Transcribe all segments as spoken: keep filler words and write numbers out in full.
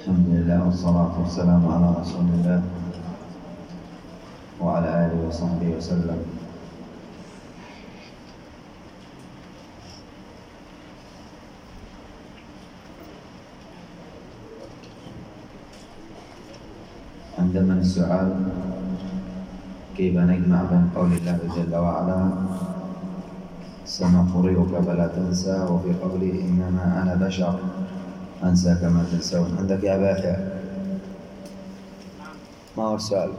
الحمد لله والصلاة والسلام على رسول الله وعلى آله وصحبه وسلم. عندما السؤال كيف نجمع بين قول الله جل وعلا سنقرئك فلا تنسى وفي قوله إنما أنا بشر أنسى كما تنسون؟ عندك يا أبا يحيى ما هو السؤال؟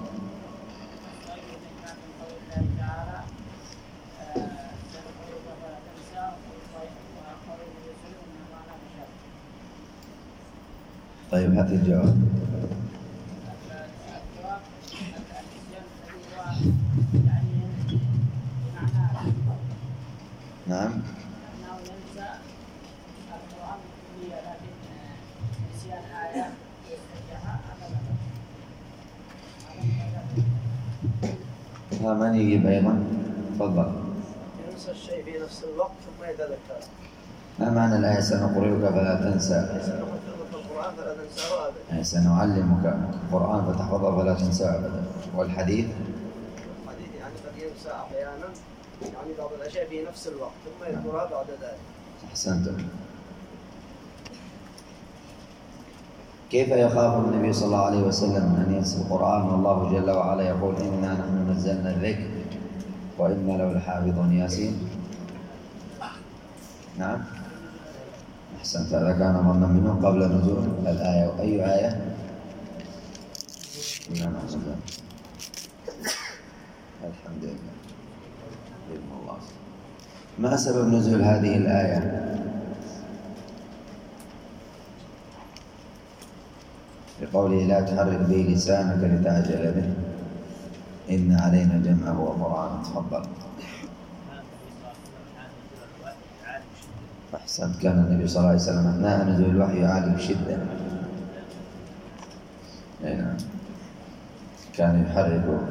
طيب هات الجواب. نعم. ها من يجيب أيضا؟ تفضل. ينسى الشيء في نفس الوقت ثم يتذكر. ما معنى الآية سنقرئك فلا تنسى؟ سنحفظك القرآن فلا تنساه أبدا. سنعلمك القرآن فتحفظه فلا تنساه أبدا. والحديث؟ الحديث يعني قد ينسى أحيانا، يعني بعض الأشياء في نفس الوقت ثم يذكرها بعد ذلك. أحسنتم. كيف يخاف النبي صلى الله عليه وسلم أن ينسى القرآن والله جل وعلا يقول إنا نحن نزلنا الذكر وإنا له لحافظون ياسين؟ نعم. أحسنت، هذا كان ظنا منه قبل نزول الآية. وأي آية؟ إنا نحن. الحمد لله بإذن الله. ما سبب نزول هذه الآية؟ بقوله لا تحرك به لسانك لتعجل به إن علينا جمعه وقرآنه. تفضل. أحسنت، كان النبي صلى الله عليه وسلم أثناء نزول الوحي يعاني بشدة. نعم، كان يحرك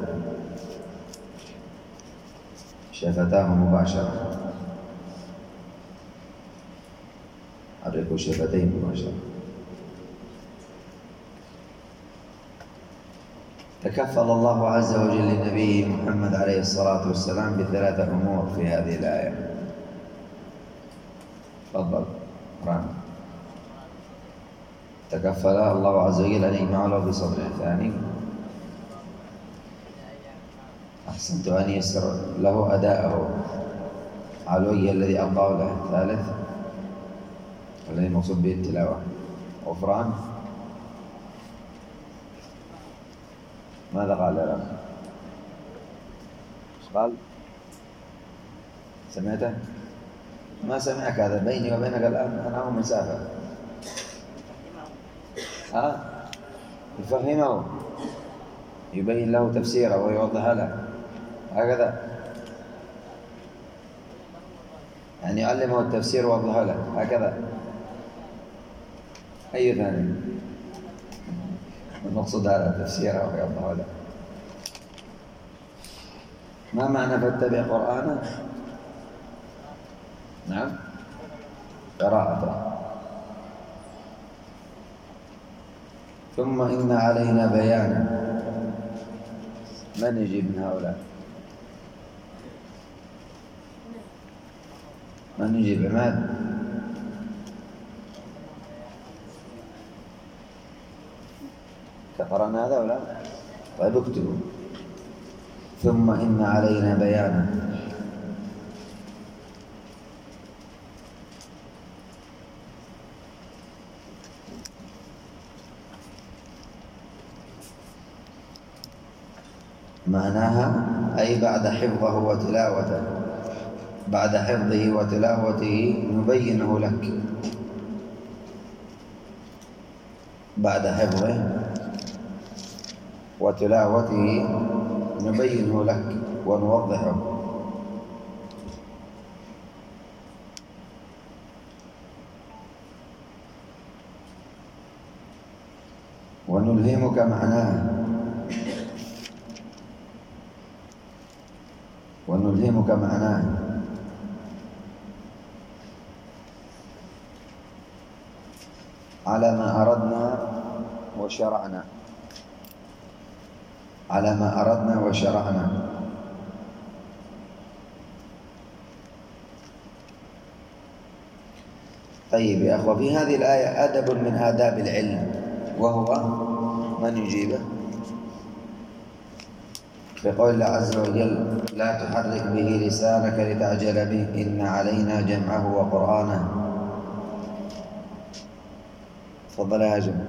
شفتاه مباشرة، يحرك شفتيه مباشرة. تكفل الله عز وجل لنبيه محمد عليه الصلاة والسلام بثلاثة أمور في هذه الآية. تفضل رام. تكفل الله عز وجل أن يجمع له في صدره. الثاني أحسنت، أن يسر له أداءه على الوجه الذي ألقاه له. الثالث الذي مقصود به التلاوة. غفران. ماذا قال يا رب؟ ايش قال؟ سمعته؟ ما سمعك، هذا بيني وبينك الآن أنا هو مسافة. ها؟ يفهمه، يبين له تفسيره ويوضح له، هكذا يعني يعلمه التفسير ويوضح له هكذا. أي ثاني؟ المقصود هذا التفسير ويوضح له. ما معنى فاتبع قرآنه؟ نعم، قراءته. ثم إن علينا بيانا. من يجيب من هؤلاء؟ من يجيب؟ عماد. قرأنا هذا ولا؟ طيب اكتبوا. ثم إن علينا بيانا. معناها أي بعد حفظه وتلاوته، بعد حفظه وتلاوته نبينه لك. بعد حفظه وتلاوته نبينه لك ونوضحه. ونلهمك معناه ونلهمك معناه على ما أردنا وشرعنا، على ما أردنا وشرعنا. طيب يا أخوة، في هذه الآية أدب من آداب العلم، وهو من يجيبه؟ في قول الله عز وجل: لا تحرك به لسانك لتعجل به إن علينا جمعه وقرآنه. تفضل يا هجم.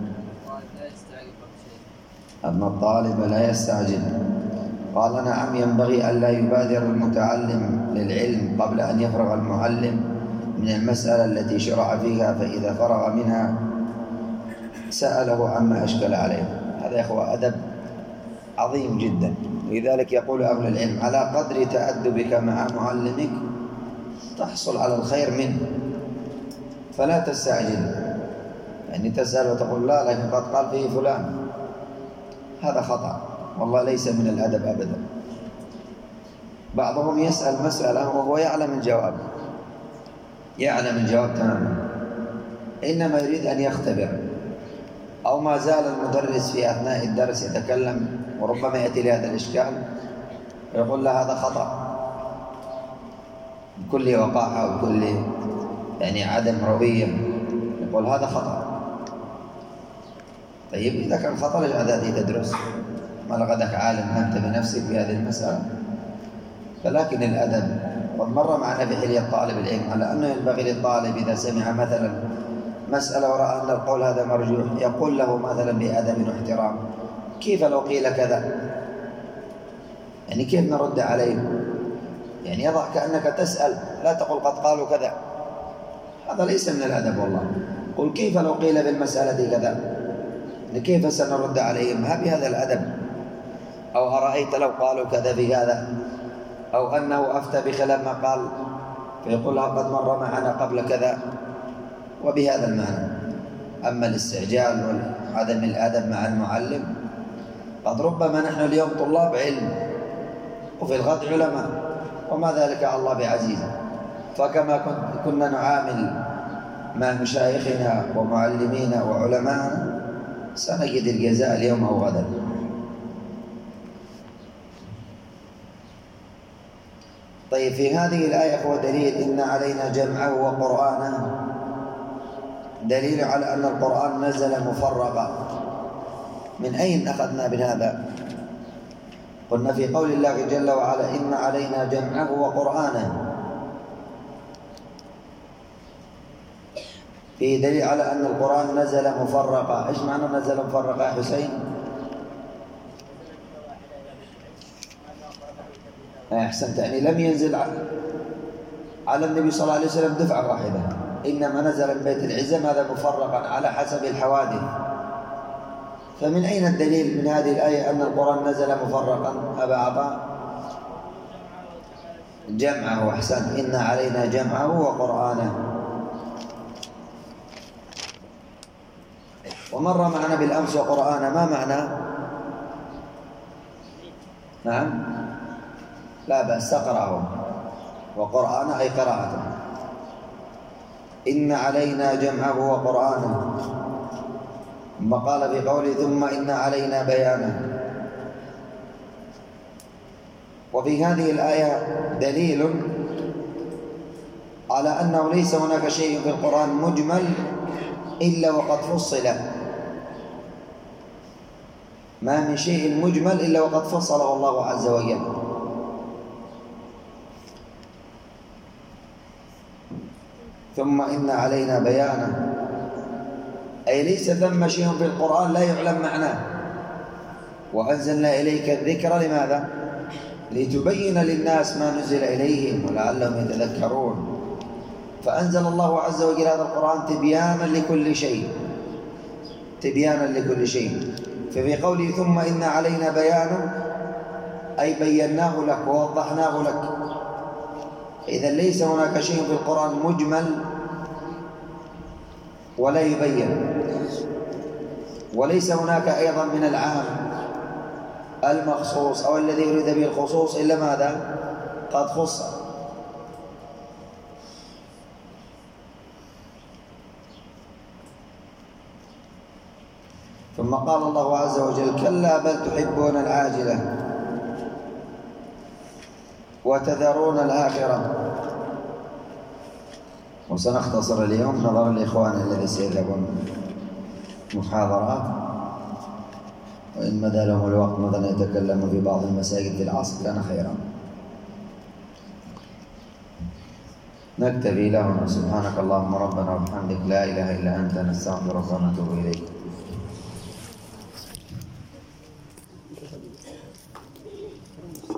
أن الطالب لا يستعجل. قال: نعم، ينبغي أن لا يبادر المتعلم للعلم قبل أن يفرغ المعلم من المسألة التي شرع فيها، فإذا فرغ منها سأله عما أشكل عليه. هذا يا أخوة أدب عظيم جدا. لذلك يقول أهل العلم: على قدر تأدبك مع معلمك تحصل على الخير منه، فلا تستعجل. يعني تسأل وتقول لا لكن قد قال فيه فلان، هذا خطأ، والله ليس من الأدب أبدا. بعضهم يسأل مسألة وهو يعلم الجواب، يعلم الجواب تماما، إنما يريد أن يختبر، أو ما زال المدرس في أثناء الدرس يتكلم وربما يأتي لهذا الإشكال ويقول له هذا خطأ بكل وقاحة وكل يعني عدم روية، يقول هذا خطأ. طيب إذا كان خطأ ليش عاداتي تدرس؟ ما لقدك عالم أنت بنفسك بهذه المسألة. فلكن الأدب، ومر معنا في حلية طالب العلم على أنه ينبغي للطالب إذا سمع مثلا مسألة ورأى أن القول هذا مرجوح يقول له مثلا بأدب واحترام: كيف لو قيل كذا؟ يعني كيف نرد عليه؟ يعني يضع كأنك تسأل، لا تقول قد قالوا كذا، هذا ليس من الأدب والله. قل كيف لو قيل بالمسألة كذا، كيف سنرد عليهم؟ ما بهذا الأدب. أو أرأيت لو قالوا كذا في هذا، أو أنه أفتى بخلاف ما قال فيقول قد مر معنا قبل كذا، وبهذا المعنى. أما الاستعجال وعدم الأدب مع المعلم، قد ربما نحن اليوم طلاب علم وفي الغد علماء، وما ذلك على الله بعزيز. فكما كنا نعامل مع مشايخنا ومعلمينا وعلماءنا سنجد الجزاء اليوم أو غدا. طيب في هذه الآية هو دليل إن علينا جمعه وقرآنه، دليل على أن القرآن نزل مفرقا. من أين أخذنا بهذا؟ قلنا في قول الله جل وعلا: إن علينا جمعه وقرآنه، فيه دليل على أن القرآن نزل مفرقا. إيش معنى نزل مفرقا يا حسين؟ أحسنت، يعني لم ينزل على النبي صلى الله عليه وسلم دفعة واحدة، إنما نزل من بيت العزة ماذا؟ مفرقا على حسب الحوادث. فمن أين الدليل من هذه الآية أن القرآن نزل مفرقا أبا عطاء؟ جمعه. أحسنت، إن علينا جمعه وقرآنه. ومر معنا بالأمس وقرآنه، ما معنى؟ نعم لا بأس، تقرأه، وقرآن أي قراءته. إن علينا جمعه وقرآنه، ثم قال في قوله: ثم إن علينا بيانه. وفي هذه الآية دليل على أنه ليس هناك شيء في القرآن مجمل إلا وقد فصل، ما من شيء مجمل إلا وقد فصله الله عز وجل. ثم إن علينا بيانه، أي ليس ثم شيء في القرآن لا يعلم معناه. وأنزلنا إليك الذكر لماذا؟ لتبين للناس ما نزل إليهم ولعلهم يتذكرون. فأنزل الله عز وجل هذا القرآن تبيانا لكل شيء، تبيانا لكل شيء. ففي قوله ثم إن علينا بيانه أي بيناه لك ووضحناه لك. إذا ليس هناك شيء في القرآن مجمل ولا يبين، وليس هناك أيضا من العام المخصوص أو الذي يريد به الخصوص إلا ماذا؟ قد خص. ثم قال الله عز وجل: كلا بل تحبون العاجلة وتذرون الآخرة. وسنختصر اليوم نظرا لإخواننا الذين سيذهبون محاضرات، وإن مدى لهم الوقت مثلا يتكلموا في بعض المساجد في العصر كان خيرا. نكتفي لهم. سبحانك اللهم ربنا وبحمدك لا إله إلا أنت نستغفرك ونتوب إليك.